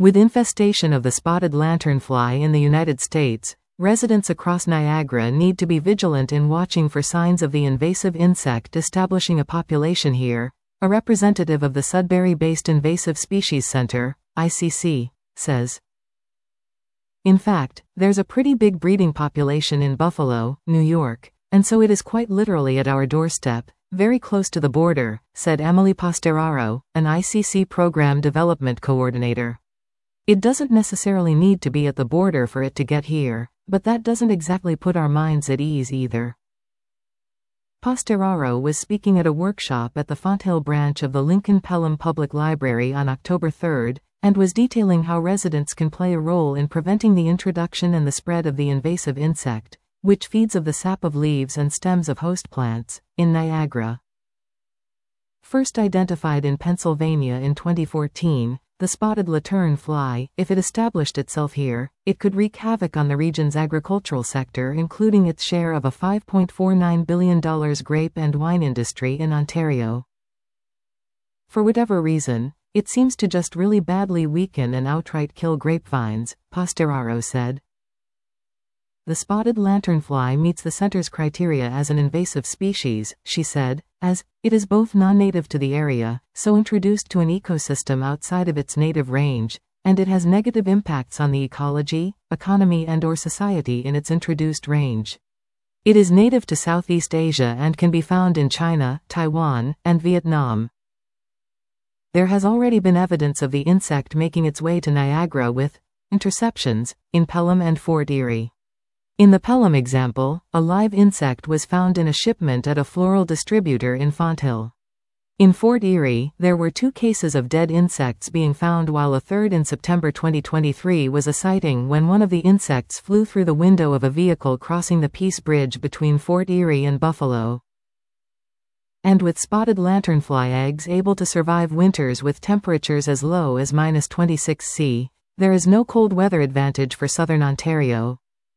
With infestation of the spotted lanternfly in the United States, residents across Niagara need to be vigilant in watching for signs of the invasive insect establishing a population here, a representative of the Sudbury-based Invasive Species Center, ICC, says. In fact, there's a pretty big breeding population in Buffalo, New York, and so it is quite literally at our doorstep, very close to the border, said Emily Posteraro, an ICC Program Development Coordinator. It doesn't necessarily need to be at the border for it to get here, but that doesn't exactly put our minds at ease either. Posteraro was speaking at a workshop at the Fonthill branch of the Lincoln Pelham Public Library on October 3, and was detailing how residents can play a role in preventing the introduction and the spread of the invasive insect, which feeds of the sap of leaves and stems of host plants, in Niagara. First identified in Pennsylvania in 2014, the spotted lanternfly, if it established itself here, it could wreak havoc on the region's agricultural sector, including its share of a $5.49 billion grape and wine industry in Ontario. For whatever reason, it seems to just really badly weaken and outright kill grapevines, Posteraro said. The spotted lanternfly meets the center's criteria as an invasive species, she said, as it is both non-native to the area, so introduced to an ecosystem outside of its native range, and it has negative impacts on the ecology, economy and/or society in its introduced range. It is native to Southeast Asia and can be found in China, Taiwan, and Vietnam. There has already been evidence of the insect making its way to Niagara with interceptions in Pelham and Fort Erie. In the Pelham example, a live insect was found in a shipment at a floral distributor in Fonthill. In Fort Erie, there were 2 cases of dead insects being found, while a third in September 2023 was a sighting when one of the insects flew through the window of a vehicle crossing the Peace Bridge between Fort Erie and Buffalo. And with spotted lanternfly eggs able to survive winters with temperatures as low as -26°C, there is no cold weather advantage for southern Ontario.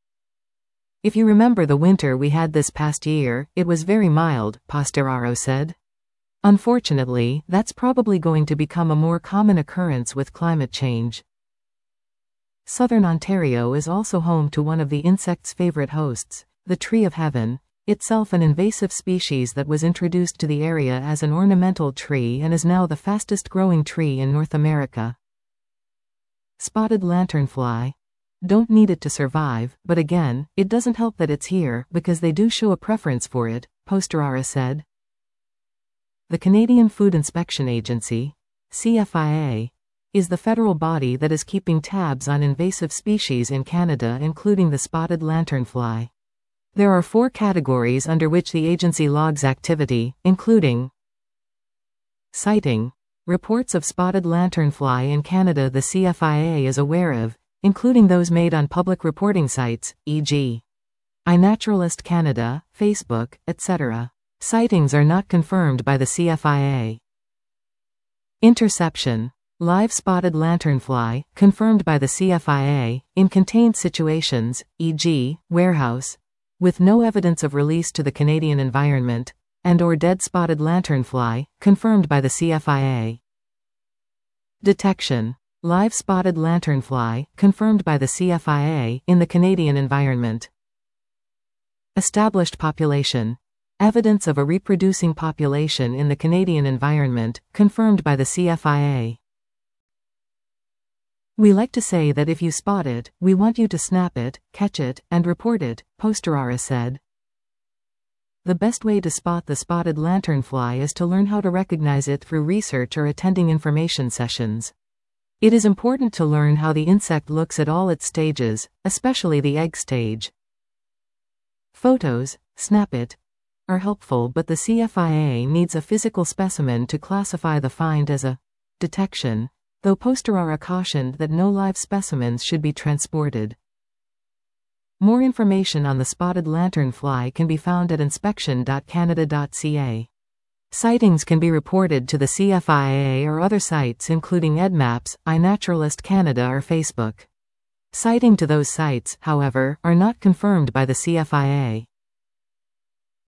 If you remember the winter we had this past year, it was very mild, Posteraro said. Unfortunately, that's probably going to become a more common occurrence with climate change. Southern Ontario is also home to one of the insect's favorite hosts, the tree of heaven, itself an invasive species that was introduced to the area as an ornamental tree and is now the fastest growing tree in North America. Spotted lanternfly. Don't need it to survive, but again, it doesn't help that it's here, because they do show a preference for it, Posteraro said. The Canadian Food Inspection Agency, CFIA, is the federal body that is keeping tabs on invasive species in Canada, including the spotted lanternfly. There are 4 categories under which the agency logs activity, including sighting. Reports of spotted lanternfly in Canada the CFIA is aware of, including those made on public reporting sites, e.g. iNaturalist Canada, Facebook, etc. Sightings are not confirmed by the CFIA. Interception. Live spotted lanternfly, confirmed by the CFIA, in contained situations, e.g., warehouse, with no evidence of release to the Canadian environment, and/or dead spotted lanternfly, confirmed by the CFIA. Detection. Live spotted lanternfly, confirmed by the CFIA, in the Canadian environment. Established population. Evidence of a reproducing population in the Canadian environment, confirmed by the CFIA. We like to say that if you spot it, we want you to snap it, catch it, and report it, Posteraro said. The best way to spot the spotted lanternfly is to learn how to recognize it through research or attending information sessions. It is important to learn how the insect looks at all its stages, especially the egg stage. Photos, snap it, are helpful, but the CFIA needs a physical specimen to classify the find as a detection, though Posteraro cautioned that no live specimens should be transported. More information on the spotted lanternfly can be found at inspection.canada.ca. Sightings can be reported to the CFIA or other sites including EDMAPS, iNaturalist Canada or Facebook. Sighting to those sites, however, are not confirmed by the CFIA.